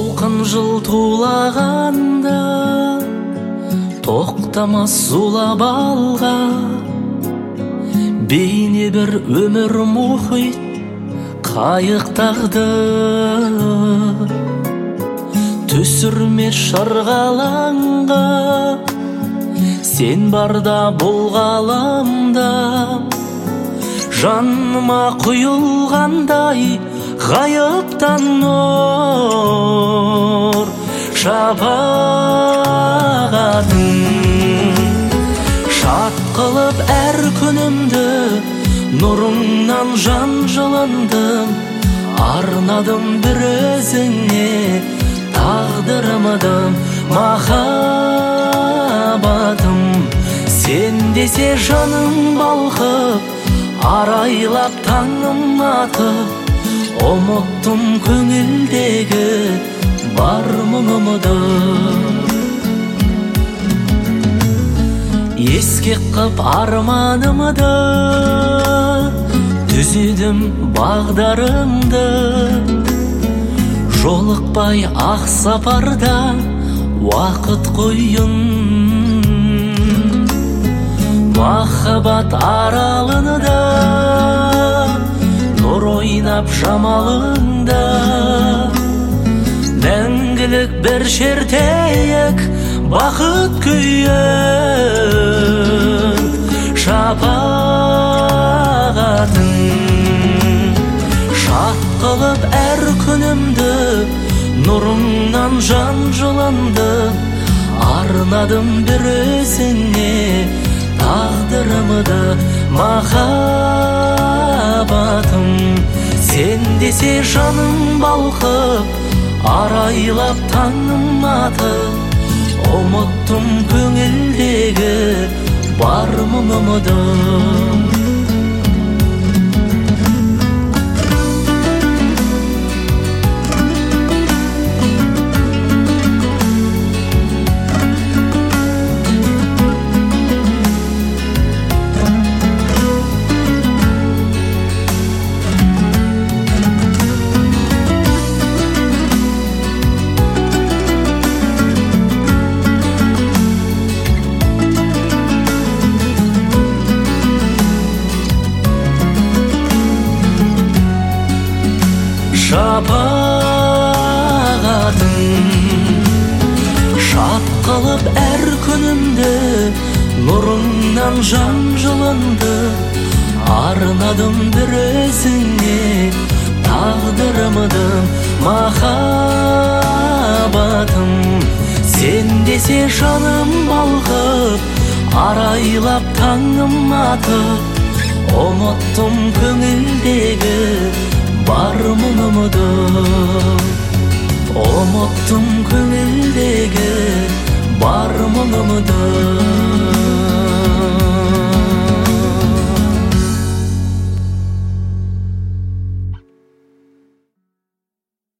толқын жыл тулағанда тоқтамас зулап алға, бейне бір өмір мұхит қайықтағды. Түсірме шырғалаңға, сен барда бұл ғаламда. Жаныма құйылғандай ғайыптан нұр шапағатын, шат қылып әр күнімді нұрыңнан жан жылындым. Арнадым бір өзіңе тағдырымды, махаббатым. Сен десе жаным балқып, арайлап таңым атып, ұмыттым көңілдегі бар мұңымды. Ескек қып арманымды, түзедім бағдарымды. Жолықпай ақ сапарда уақыт қойын, махаббат аралында нұр ойнап жамалында. Мәңгілік бір шертейік бақыт күйін, шапағатын. Шат қылып әр күнімді нұрыңнан жан жылынды. Арнадым бір өзіңе тағдырымды, махаббатым. Сен десе жаным балқып, арайлап таңым атып, ұмыттым көңілдегі бар мұңымды. Шапағатын, шат қылып әр күнімді нұрыңнан жан жылынды. Арнадым бір өзіңе тағдырымды, махаббатым. Сен десе жаным балқып, арайлап таңым атып, ұмыттым көңілдегі бар мұңымды. Ұмыттым көңілдегі бар мұңымды.